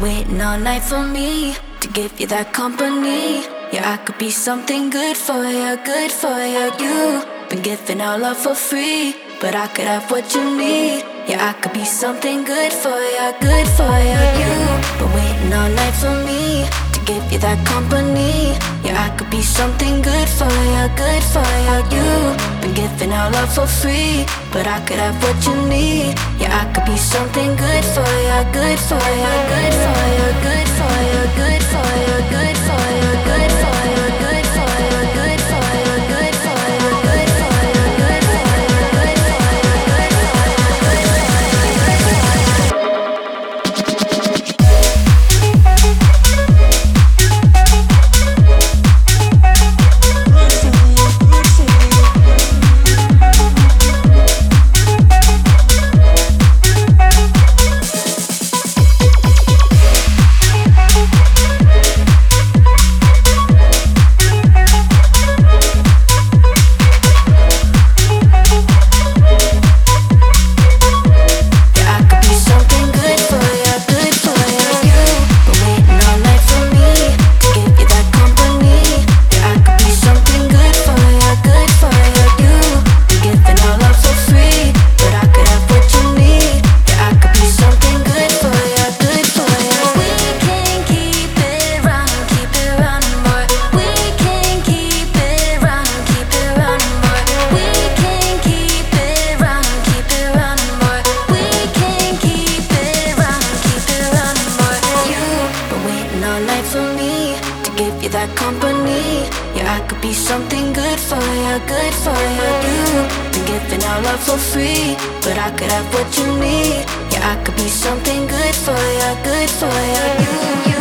waiting all night for me to give you that company. Yeah, I could be something good for you, good for you. You've been giving all love for free, but I could have what you need. Yeah, I could be something good for you, good for you. You've been waiting all night for me to give you that company. Yeah, I could be something good for you, good for you. You've been giving all love for free, but I could have what you need. Yeah, I could be something good for you, good for you, good for you, good for you, good for you, good for you, good for you, good for you, good for you, good for you, good for you, good for company. Yeah, I could be something good for you, good for you. You've been giving all love for free, but I could have what you need. Yeah, I could be something good for you, good for you.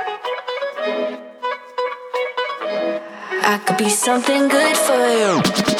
I could be something good for you.